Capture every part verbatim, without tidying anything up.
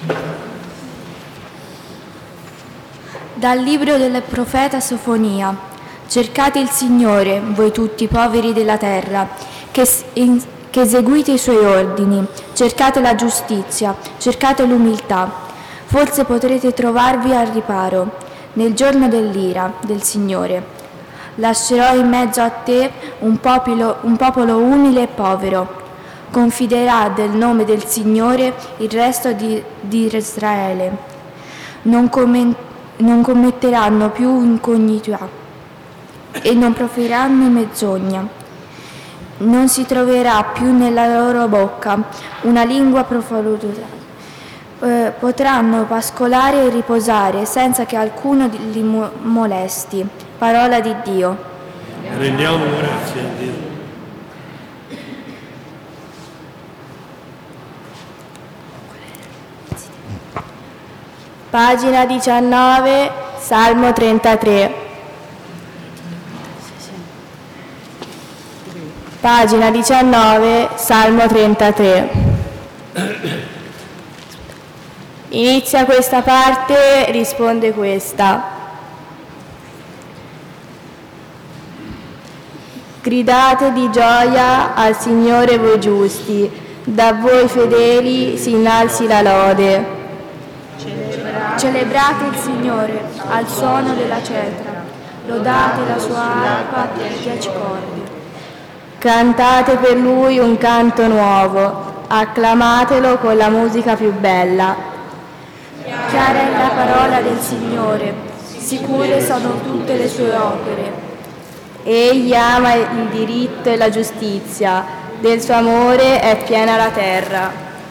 Dal libro del profeta Sofonia. Cercate il Signore, voi tutti i poveri della terra, che, in, che eseguite i suoi ordini, cercate la giustizia, cercate l'umiltà. Forse potrete trovarvi al riparo nel giorno dell'ira del Signore. Lascerò in mezzo a te un popolo, un popolo umile e povero. Confiderà del nome del Signore il resto di, di Israele. Non, comment, non commetteranno più incognità e non proferiranno menzogna. Non si troverà più nella loro bocca una lingua profana. Eh, potranno pascolare e riposare senza che alcuno li molesti. Parola di Dio. Rendiamo grazie a Dio. Pagina diciannove, Salmo trentatré. Pagina diciannove, Salmo trentatré. Inizia questa parte, risponde questa. Gridate di gioia al Signore voi giusti, da voi fedeli si innalzi la lode. Celebrate, Celebrate il Signore al suono della cetra, lodate la sua arpa per dieci corde. Cantate per Lui un canto nuovo, acclamatelo con la musica più bella. Chiara è la parola del Signore, sicure sono tutte le sue opere. Egli ama il diritto e la giustizia, del suo amore è piena la terra.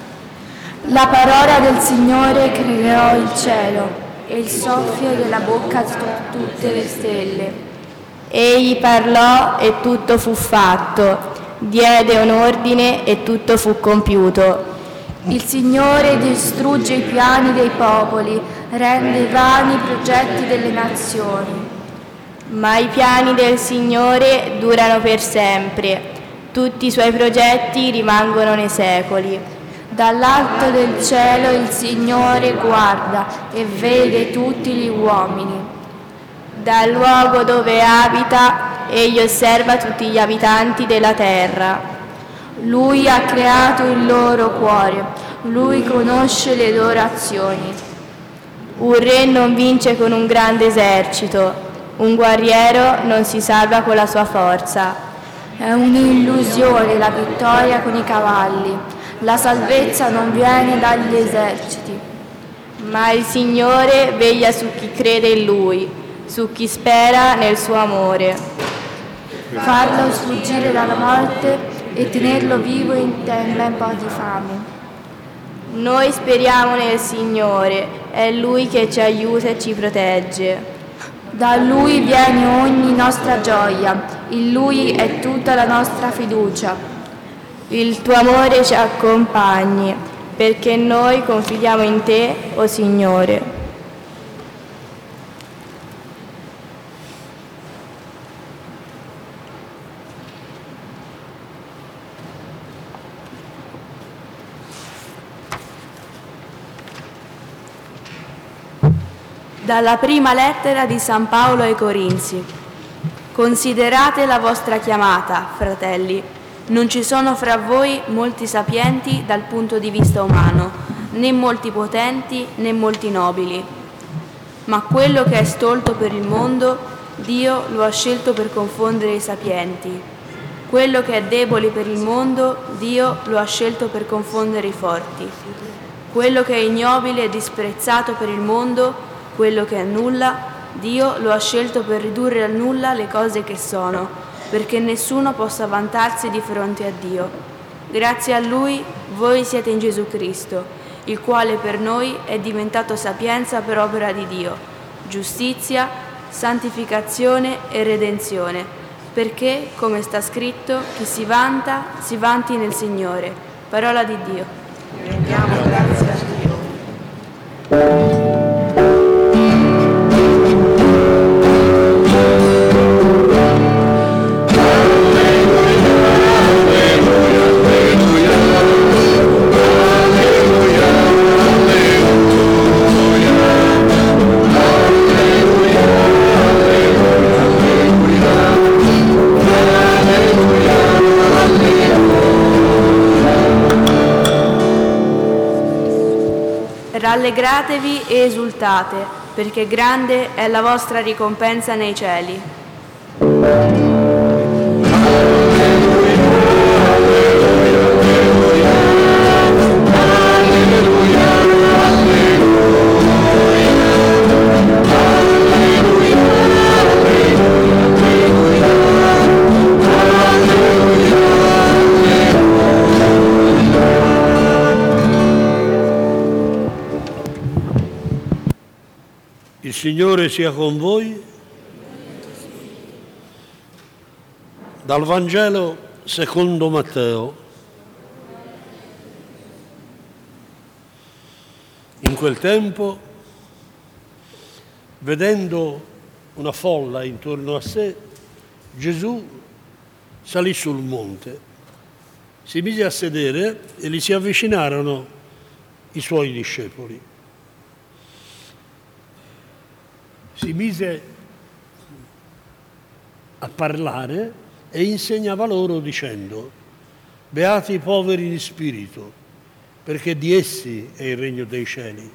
La parola del Signore creò il cielo e il soffio della bocca tutte le stelle. Egli parlò e tutto fu fatto, diede un ordine e tutto fu compiuto. Il Signore distrugge i piani dei popoli, rende vani i progetti delle nazioni. Ma i piani del Signore durano per sempre, tutti i suoi progetti rimangono nei secoli. Dall'alto del cielo il Signore guarda e vede tutti gli uomini. Dal luogo dove abita, egli osserva tutti gli abitanti della terra. Lui ha creato il loro cuore, lui conosce le loro azioni. Un re non vince con un grande esercito, un guerriero non si salva con la sua forza. È un'illusione la vittoria con i cavalli, la salvezza non viene dagli eserciti. Ma il Signore veglia su chi crede in Lui, su chi spera nel suo amore. Farlo sfuggire dalla morte e tenerlo vivo in tempo di fame. Noi speriamo nel Signore, è Lui che ci aiuta e ci protegge. Da Lui viene ogni nostra gioia, in Lui è tutta la nostra fiducia. Il tuo amore ci accompagni, perché noi confidiamo in te, o Signore. Dalla prima lettera di San Paolo ai Corinzi. Considerate la vostra chiamata, fratelli. Non ci sono fra voi molti sapienti dal punto di vista umano, né molti potenti, né molti nobili. Ma quello che è stolto per il mondo, Dio lo ha scelto per confondere i sapienti. Quello che è debole per il mondo, Dio lo ha scelto per confondere i forti. Quello che è ignobile e disprezzato per il mondo, quello che è nulla, Dio lo ha scelto per ridurre a nulla le cose che sono, perché nessuno possa vantarsi di fronte a Dio. Grazie a Lui voi siete in Gesù Cristo, il quale per noi è diventato sapienza per opera di Dio, giustizia, santificazione e redenzione, perché, come sta scritto, chi si vanta, si vanti nel Signore. Parola di Dio. Rendiamo grazie a Dio. Alleluia, alleluia, alleluia. Rallegratevi e esultate, perché grande è la vostra ricompensa nei cieli. Il Signore sia con voi. Dal Vangelo secondo Matteo. In quel tempo, vedendo una folla intorno a sé, Gesù salì sul monte, si mise a sedere e gli si avvicinarono i suoi discepoli. Si mise a parlare e insegnava loro dicendo: beati i poveri di spirito, perché di essi è il regno dei cieli.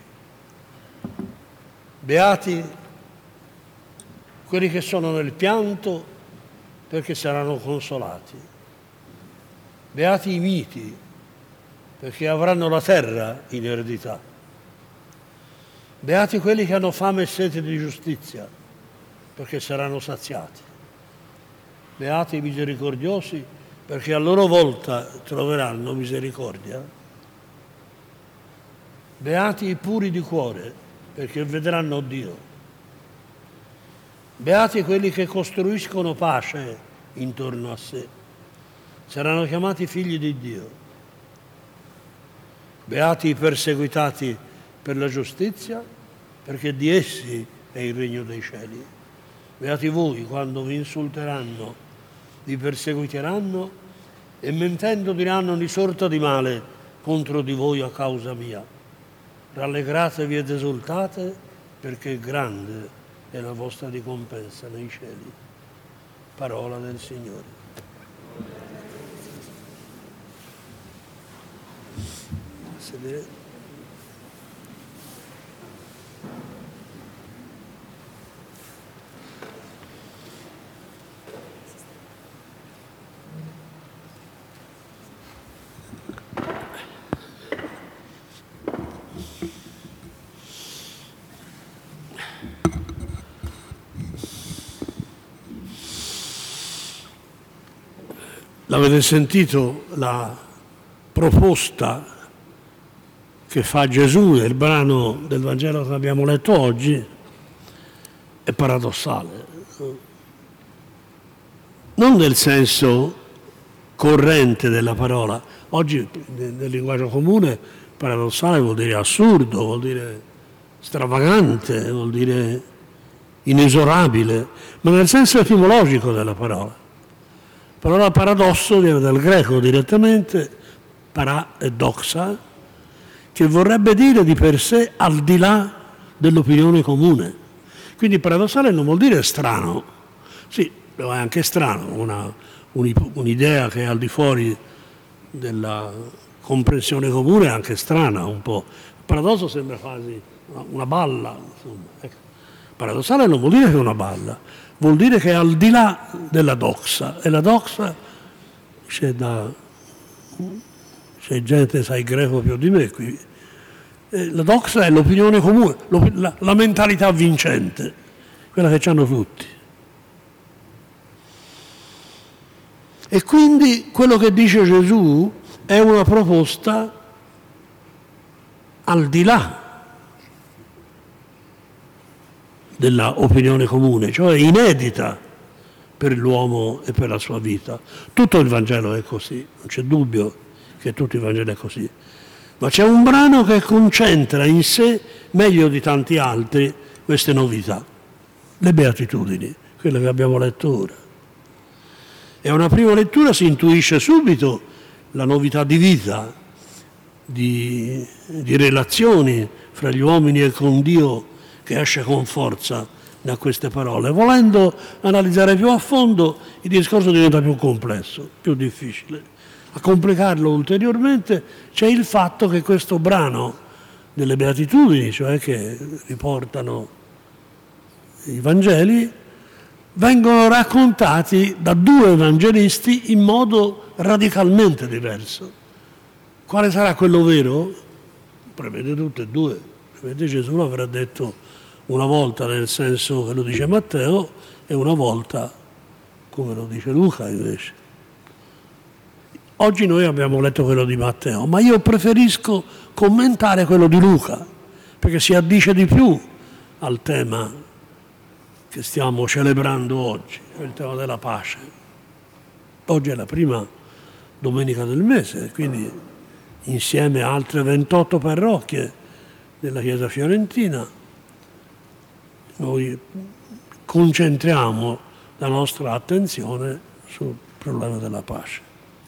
Beati quelli che sono nel pianto, perché saranno consolati. Beati i miti, perché avranno la terra in eredità. Beati quelli che hanno fame e sete di giustizia, perché saranno saziati. Beati i misericordiosi, perché a loro volta troveranno misericordia. Beati i puri di cuore, perché vedranno Dio. Beati quelli che costruiscono pace intorno a sé, saranno chiamati figli di Dio. Beati i perseguitati per la giustizia, perché di essi è il regno dei cieli. Beati voi quando vi insulteranno, vi perseguiteranno e mentendo diranno ogni sorta di male contro di voi a causa mia. Rallegratevi ed esultate, perché grande è la vostra ricompensa nei cieli. Parola del Signore. Sedere. L'avete sentito la proposta che fa Gesù nel brano del Vangelo che abbiamo letto oggi? È paradossale. Non nel senso corrente della parola. Oggi nel linguaggio comune paradossale vuol dire assurdo, vuol dire stravagante, vuol dire inesorabile, ma nel senso etimologico della parola. La parola paradosso viene dal greco direttamente, para e doxa, che vorrebbe dire di per sé al di là dell'opinione comune. Quindi paradossale non vuol dire strano, sì, è anche strano, una, un'idea che è al di fuori della comprensione comune è anche strana un po'. Paradosso sembra quasi una balla, insomma. Ecco. Paradossale non vuol dire che è una balla, vuol dire che è al di là della doxa, e la doxa c'è da c'è gente sa il greco più di me qui. E la doxa è l'opinione comune, la, la mentalità vincente, quella che hanno tutti. E quindi quello che dice Gesù è una proposta al di là della opinione comune, cioè inedita per l'uomo e per la sua vita. Tutto il Vangelo è così, non c'è dubbio che tutto il Vangelo è così, ma c'è un brano che concentra in sé, meglio di tanti altri, queste novità, le beatitudini, quelle che abbiamo letto ora. E a una prima lettura si intuisce subito la novità di vita, di, di relazioni fra gli uomini e con Dio, che esce con forza da queste parole. Volendo analizzare più a fondo, il discorso diventa più complesso, più difficile. A complicarlo ulteriormente c'è il fatto che questo brano delle beatitudini, cioè che riportano i Vangeli, vengono raccontati da due evangelisti in modo radicalmente diverso. Quale sarà quello vero? Prevede tutte e due. Prevede Gesù l'avrà detto una volta nel senso che lo dice Matteo e una volta come lo dice Luca invece. Oggi noi abbiamo letto quello di Matteo, ma io preferisco commentare quello di Luca, perché si addice di più al tema che stiamo celebrando oggi, il tema della pace. Oggi è la prima domenica del mese, quindi insieme a altre ventotto parrocchie della Chiesa fiorentina noi concentriamo la nostra attenzione sul problema della pace.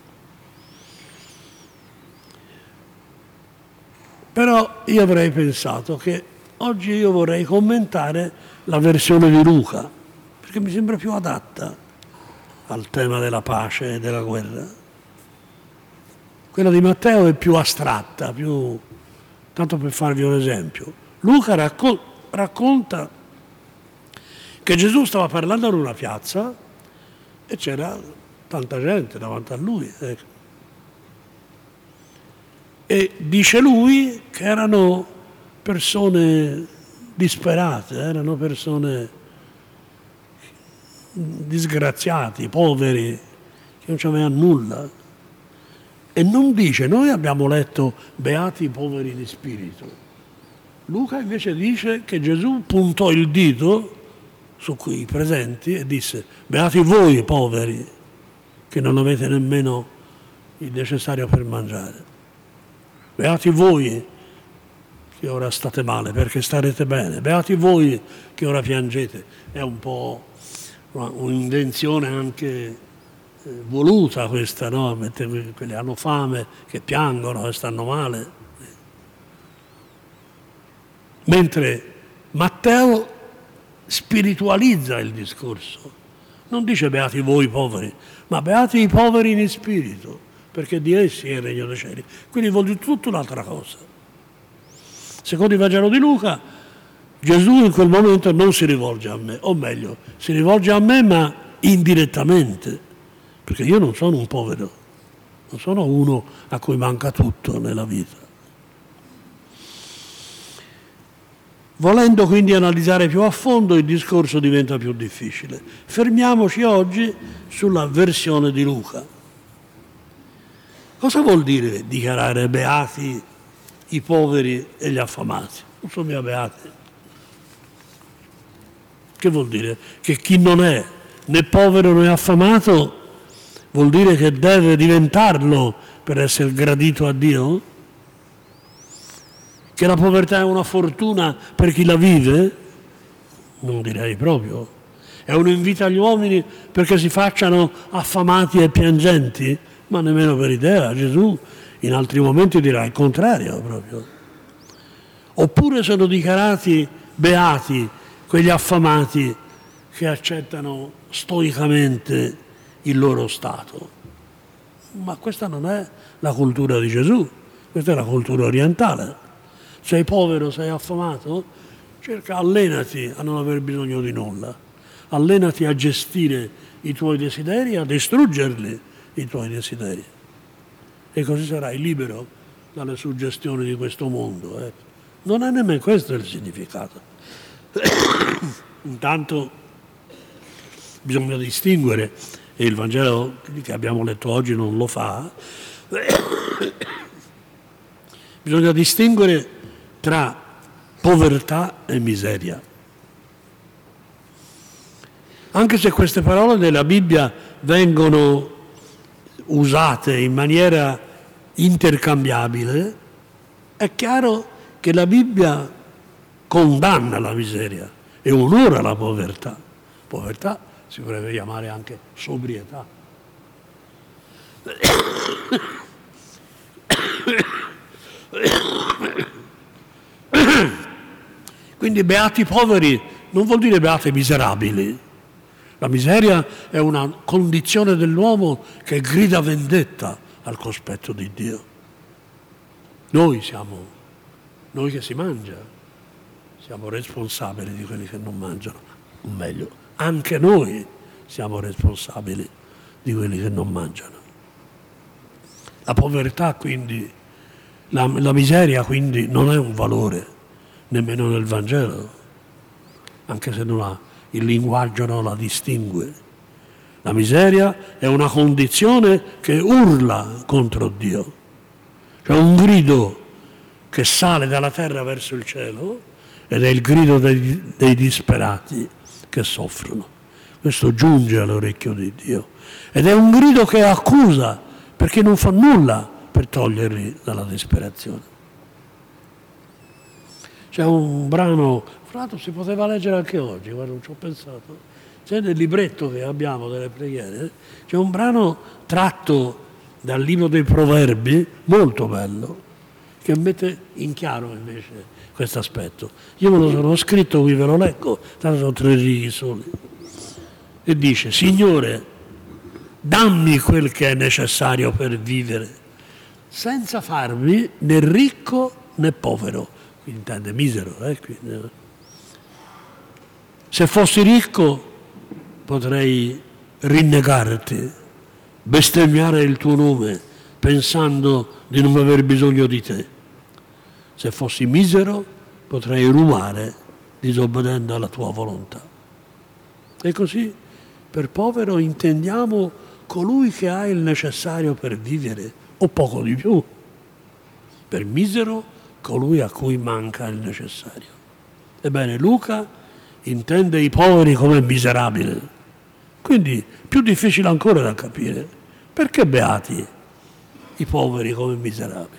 Però io avrei pensato che oggi io vorrei commentare la versione di Luca, perché mi sembra più adatta al tema della pace e della guerra. Quella di Matteo è più astratta, più... tanto per farvi un esempio. Luca racco- racconta che Gesù stava parlando in una piazza e c'era tanta gente davanti a lui. Ecco. E dice lui che erano persone disperate, erano persone disgraziati, poveri, che non c'avevano nulla. E non dice, noi abbiamo letto beati i poveri di spirito. Luca invece dice che Gesù puntò il dito su quei presenti e disse, beati voi poveri, che non avete nemmeno il necessario per mangiare. Beati voi che ora state male perché starete bene. Beati voi che ora piangete. È un po' un'invenzione anche eh, voluta questa, no? Quelli che hanno fame, che piangono, che stanno male. Mentre Matteo spiritualizza il discorso. Non dice beati voi poveri, ma beati i poveri in spirito, perché di essi è il regno dei cieli. Quindi vuol dire tutta un'altra cosa. Secondo il Vangelo di Luca, Gesù in quel momento non si rivolge a me, o meglio, si rivolge a me ma indirettamente, perché io non sono un povero, non sono uno a cui manca tutto nella vita. Volendo quindi analizzare più a fondo, il discorso diventa più difficile. Fermiamoci oggi sulla versione di Luca. Cosa vuol dire dichiarare beati i poveri e gli affamati? Non sono mica beati. Che vuol dire? Che chi non è né povero né affamato vuol dire che deve diventarlo per essere gradito a Dio? Che la povertà è una fortuna per chi la vive? Non direi proprio. È un invito agli uomini perché si facciano affamati e piangenti? Ma nemmeno per idea. Gesù in altri momenti dirà il contrario proprio. Oppure sono dichiarati beati quegli affamati che accettano stoicamente il loro stato. Ma questa non è la cultura di Gesù, questa è la cultura orientale. Sei povero, sei affamato? Cerca, allenati a non aver bisogno di nulla. Allenati a gestire i tuoi desideri, a distruggerli, i tuoi desideri. E così sarai libero dalle suggestioni di questo mondo. Eh. Non è nemmeno questo il significato. Intanto bisogna distinguere, e il Vangelo che abbiamo letto oggi non lo fa, bisogna distinguere tra povertà e miseria. Anche se queste parole nella Bibbia vengono usate in maniera intercambiabile, è chiaro che la Bibbia condanna la miseria e onora la povertà. Povertà si potrebbe chiamare anche sobrietà. Quindi beati poveri non vuol dire beati miserabili. La miseria è una condizione dell'uomo che grida vendetta al cospetto di Dio. Noi siamo noi che si mangia siamo responsabili di quelli che non mangiano, o meglio, anche noi siamo responsabili di quelli che non mangiano. La povertà quindi, la, la miseria quindi non è un valore nemmeno nel Vangelo, anche se non ha, il linguaggio non la distingue. La miseria è una condizione che urla contro Dio. C'è un grido che sale dalla terra verso il cielo ed è il grido dei, dei disperati che soffrono. Questo giunge all'orecchio di Dio ed è un grido che accusa perché non fa nulla per toglierli dalla disperazione. C'è un brano, fra l'altro si poteva leggere anche oggi, guarda, non ci ho pensato, c'è nel libretto che abbiamo delle preghiere, c'è un brano tratto dal libro dei Proverbi, molto bello, che mette in chiaro invece questo aspetto. Io me lo sono scritto, qui ve lo leggo, tanto sono tre righe soli. E dice: Signore, dammi quel che è necessario per vivere, senza farmi né ricco né povero. Qui intende misero. Eh? Quindi, se fossi ricco potrei rinnegarti, bestemmiare il tuo nome, pensando di non aver bisogno di te. Se fossi misero potrei rubare, disobbedendo alla tua volontà. E così per povero intendiamo colui che ha il necessario per vivere, o poco di più. Per misero, colui a cui manca il necessario. Ebbene, Luca intende i poveri come miserabili. Quindi più difficile ancora da capire. Perché beati i poveri come miserabili?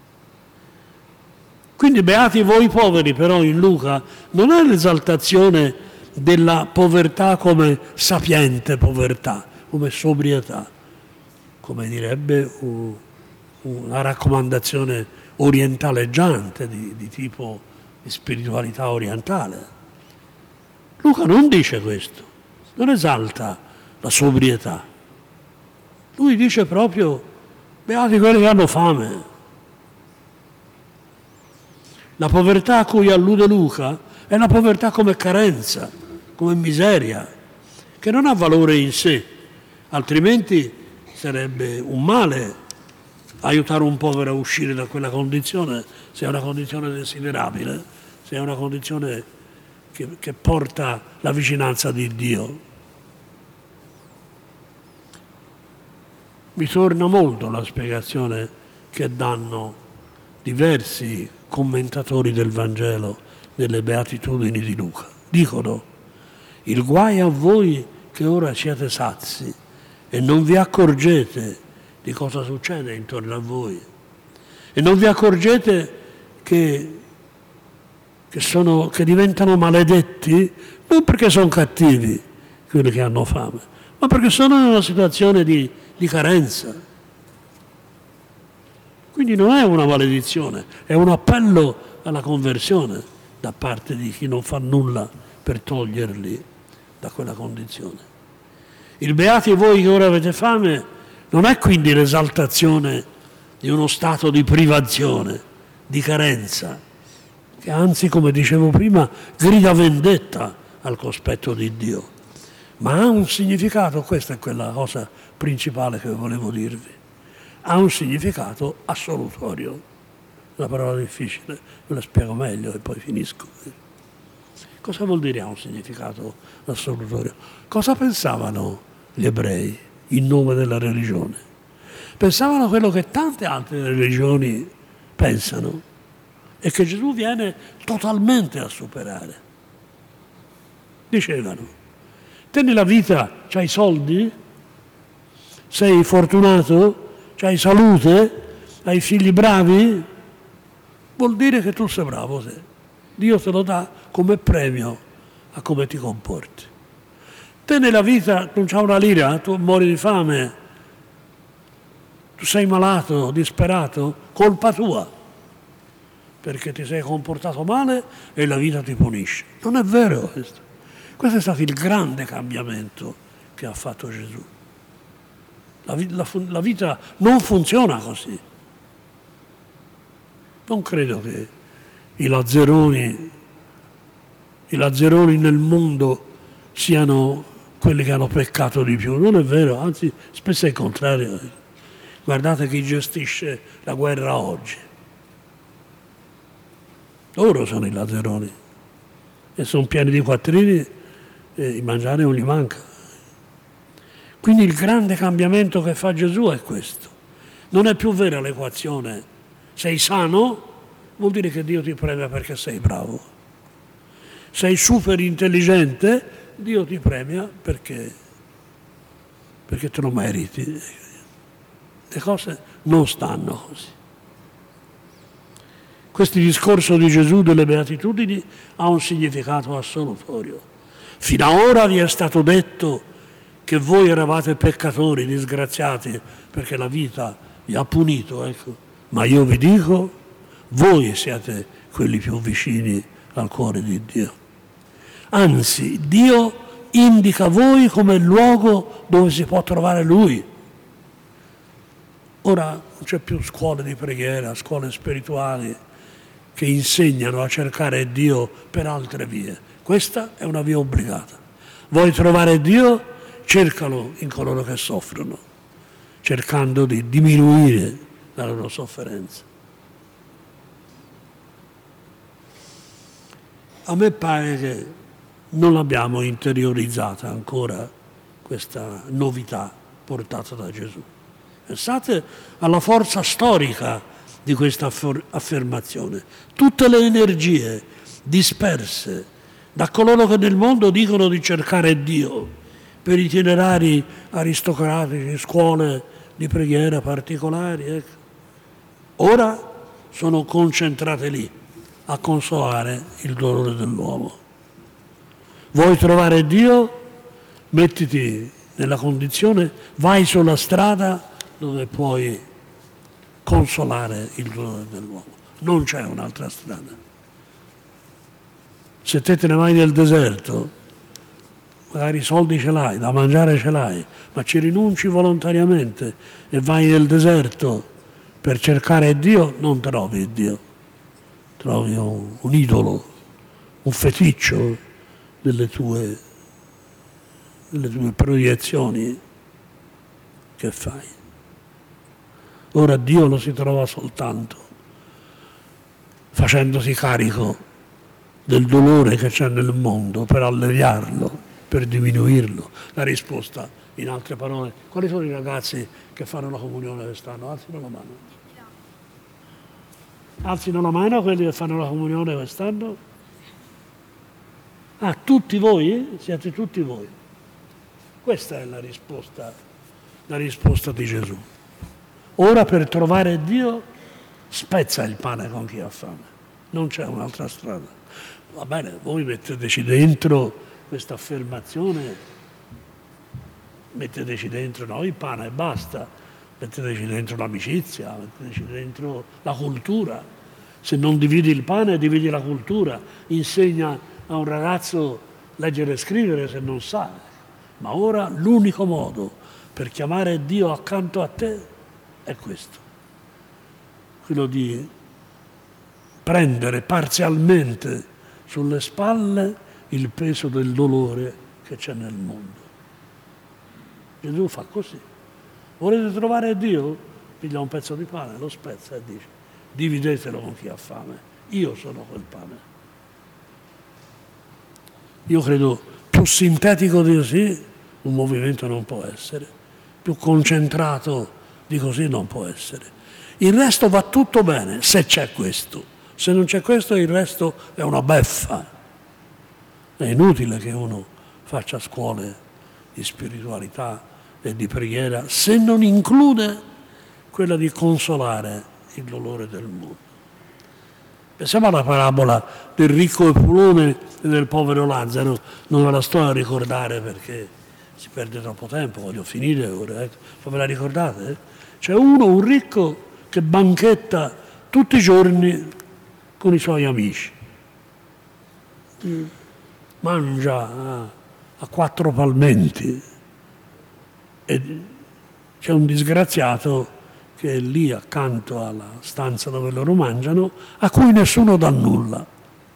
Quindi beati voi poveri, però in Luca non è l'esaltazione della povertà come sapiente povertà, come sobrietà, come direbbe una raccomandazione orientaleggiante di, di tipo di spiritualità orientale. Luca non dice questo, non esalta la sobrietà. Lui dice proprio: beati quelli che hanno fame. La povertà a cui allude Luca è la povertà come carenza, come miseria, che non ha valore in sé, altrimenti sarebbe un male aiutare un povero a uscire da quella condizione, se è una condizione desiderabile, se è una condizione che, che porta la vicinanza di Dio. Mi torna molto la spiegazione che danno diversi commentatori del Vangelo delle Beatitudini di Luca. Dicono: il guai a voi che ora siete sazi e non vi accorgete di cosa succede intorno a voi e non vi accorgete che, che, sono, che diventano maledetti non perché sono cattivi quelli che hanno fame, ma perché sono in una situazione di, di carenza. Quindi non è una maledizione, è un appello alla conversione da parte di chi non fa nulla per toglierli da quella condizione. Il beati voi che ora avete fame non è quindi l'esaltazione di uno stato di privazione, di carenza, che anzi, come dicevo prima, grida vendetta al cospetto di Dio, ma ha un significato, questa è quella cosa principale che volevo dirvi, ha un significato assolutorio. Una parola difficile, ve la spiego meglio e poi finisco. Cosa vuol dire ha un significato assolutorio? Cosa pensavano gli ebrei in nome della religione? Pensavano quello che tante altre religioni pensano e che Gesù viene totalmente a superare. Dicevano: te nella vita c'hai soldi? Sei fortunato? C'hai salute? Hai figli bravi? Vuol dire che tu sei bravo te. Dio te lo dà come premio a come ti comporti. Te nella vita non c'hai una lira, tu muori di fame, tu sei malato, disperato, colpa tua, perché ti sei comportato male e la vita ti punisce. Non è vero questo. Questo è stato il grande cambiamento che ha fatto Gesù. La, la, la vita non funziona così. Non credo che i lazzeroni, i lazzeroni nel mondo siano quelli che hanno peccato di più. Non è vero, anzi spesso è il contrario. Guardate chi gestisce la guerra oggi. Loro sono i lazzeroni e sono pieni di quattrini e di mangiare non gli manca. Quindi il grande cambiamento che fa Gesù è questo. Non è più vera l'equazione. Sei sano, vuol dire che Dio ti premia perché sei bravo. Sei super intelligente, Dio ti premia perché, perché te lo meriti. Le cose non stanno così. Questo discorso di Gesù delle Beatitudini ha un significato assolutorio. Fino ad ora vi è stato detto che voi eravate peccatori, disgraziati, perché la vita vi ha punito, ecco. Ma io vi dico, voi siete quelli più vicini al cuore di Dio. Anzi, Dio indica voi come il luogo dove si può trovare Lui. Ora non c'è più scuole di preghiera, scuole spirituali che insegnano a cercare Dio per altre vie. Questa è una via obbligata. Vuoi trovare Dio? Cercalo in coloro che soffrono, cercando di diminuire la loro sofferenza. A me pare che non l'abbiamo interiorizzata ancora questa novità portata da Gesù. Pensate alla forza storica di questa affermazione. Tutte le energie disperse da coloro che nel mondo dicono di cercare Dio per itinerari aristocratici, scuole di preghiera particolari, ecco, ora sono concentrate lì a consolare il dolore dell'uomo. Vuoi trovare Dio? Mettiti nella condizione, vai sulla strada dove puoi consolare il dolore dell'uomo. Non c'è un'altra strada. Se te te ne vai nel deserto, magari i soldi ce l'hai, da mangiare ce l'hai, ma ci rinunci volontariamente e vai nel deserto per cercare Dio, non trovi Dio. Trovi un, un idolo, un feticcio delle tue, delle tue proiezioni che fai. Ora Dio lo si trova soltanto facendosi carico del dolore che c'è nel mondo per alleviarlo, per diminuirlo. La risposta, in altre parole, quali sono i ragazzi che fanno la comunione quest'anno? Alzino la mano. Alzino la mano quelli che fanno la comunione quest'anno. Ah, tutti voi? Siete tutti voi. Questa è la risposta, la risposta di Gesù. Ora per trovare Dio spezza il pane con chi ha fame. Non c'è un'altra strada. Va bene, voi metteteci dentro questa affermazione, metteteci dentro no, il pane e basta, metteteci dentro l'amicizia, metteteci dentro la cultura. Se non dividi il pane, dividi la cultura. Insegna a un ragazzo leggere e scrivere se non sa. Ma ora l'unico modo per chiamare Dio accanto a te è questo, quello di prendere parzialmente sulle spalle il peso del dolore che c'è nel mondo. Gesù fa così. Volete trovare Dio? Piglia un pezzo di pane, lo spezza e dice: dividetelo con chi ha fame, io sono quel pane. Io credo più sintetico di così un movimento non può essere, più concentrato di così non può essere. Il resto va tutto bene se c'è questo. Se non c'è questo, il resto è una beffa. È inutile che uno faccia scuole di spiritualità e di preghiera se non include quella di consolare il dolore del mondo. Pensiamo alla parabola del ricco Epulone e del povero Lazzaro. Non ve la sto a ricordare perché si perde troppo tempo, voglio finire ora. Ecco. Ve la ricordate? Eh? C'è uno, un ricco, che banchetta tutti i giorni con i suoi amici. Mangia a, a quattro palmenti. E c'è un disgraziato che è lì accanto alla stanza dove loro mangiano, a cui nessuno dà nulla.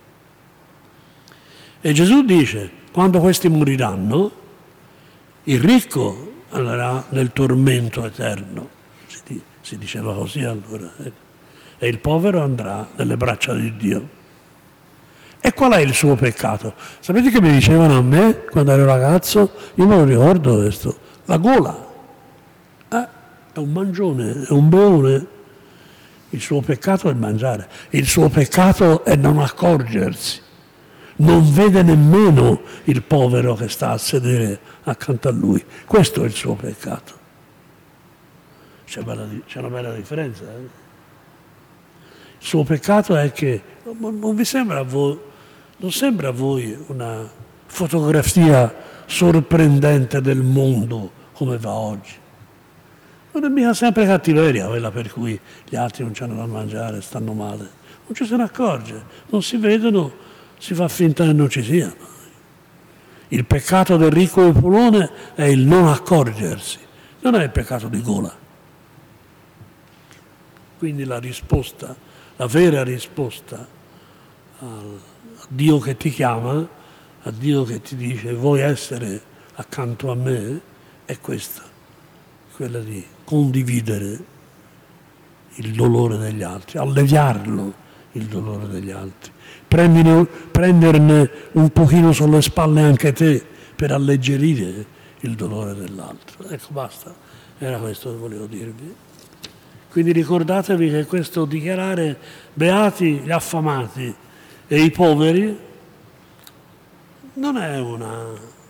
E Gesù dice, quando questi moriranno, il ricco andrà nel tormento eterno, si, si diceva così allora, eh? E il povero andrà nelle braccia di Dio. E qual è il suo peccato? Sapete che mi dicevano a me quando ero ragazzo? Io me lo ricordo questo, la gola. Eh, è un mangione, è un beone. Il suo peccato è mangiare, il suo peccato è non accorgersi. Non vede nemmeno il povero che sta a sedere accanto a lui. Questo è il suo peccato. C'è, bella, c'è una bella differenza. Eh? Il suo peccato è che non vi sembra a voi, non sembra a voi una fotografia sorprendente del mondo come va oggi? Non è mica sempre cattiveria quella per cui gli altri non c'hanno da mangiare, stanno male. Non ci se ne accorge, non si vedono, si fa finta che non ci siano. Il peccato del ricco e pulone è il non accorgersi, non è il peccato di gola. Quindi la risposta, la vera risposta al, a Dio che ti chiama, a Dio che ti dice vuoi essere accanto a me, è questa, quella di condividere il dolore degli altri, alleviarlo il dolore degli altri, prenderne, prenderne un pochino sulle spalle anche te per alleggerire il dolore dell'altro. Ecco, basta, era questo che volevo dirvi. Quindi ricordatevi che questo dichiarare beati gli affamati e i poveri non è una,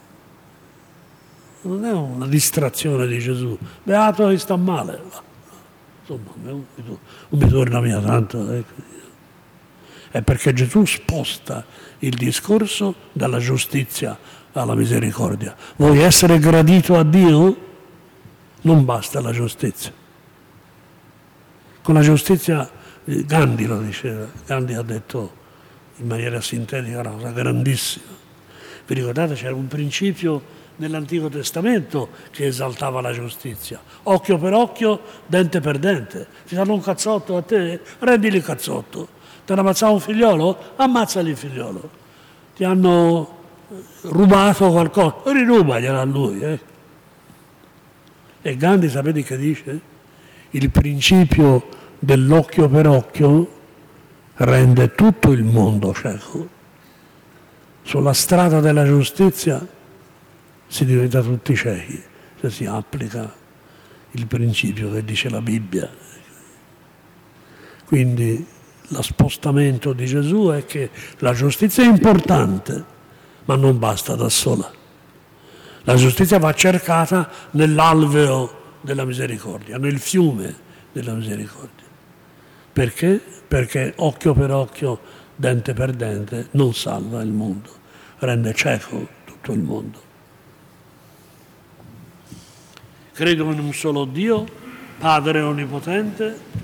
non è una distrazione di Gesù. Beato chi sta male. Insomma, non mi torna via tanto. Ecco. È perché Gesù sposta il discorso dalla giustizia alla misericordia. Vuoi essere gradito a Dio? Non basta la giustizia. Con la giustizia, Gandhi lo diceva, Gandhi ha detto in maniera sintetica una cosa grandissima. Vi ricordate, c'era un principio nell'Antico Testamento che esaltava la giustizia. Occhio per occhio, dente per dente. Ti danno un cazzotto a te? Rendili il cazzotto. Ti hanno ammazzato un figliolo? Ammazzali il figliolo. Ti hanno rubato qualcosa? Rirubaglielo a lui. Eh? E Gandhi, sapete che dice? Il principio dell'occhio per occhio rende tutto il mondo cieco. Sulla strada della giustizia si diventa tutti ciechi se si applica il principio che dice la Bibbia. Quindi lo spostamento di Gesù è che la giustizia è importante, ma non basta da sola. La giustizia va cercata nell'alveo della misericordia, nel fiume della misericordia. Perché? Perché occhio per occhio, dente per dente, non salva il mondo, rende cieco tutto il mondo. Credo in un solo Dio, Padre Onnipotente,